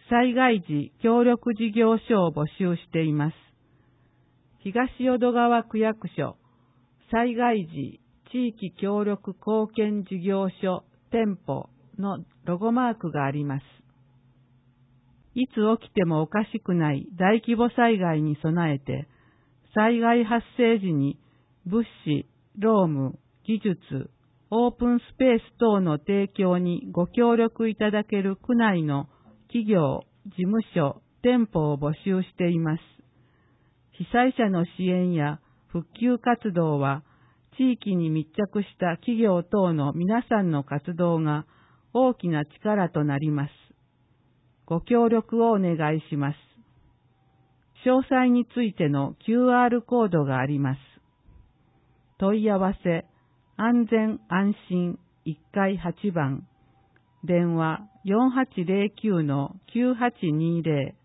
災害時協力事業所を募集しています。東淀川区役所災害時地域協力貢献事業所店舗のロゴマークがあります。いつ起きてもおかしくない大規模災害に備えて、災害発生時に物資、労務、技術、オープンスペース等の提供にご協力いただける区内の企業、事務所、店舗を募集しています。被災者の支援や復旧活動は、地域に密着した企業等の皆さんの活動が大きな力となります。ご協力をお願いします。詳細についての QR コードがあります。問い合わせ、安全安心1階8番、電話 4809-9820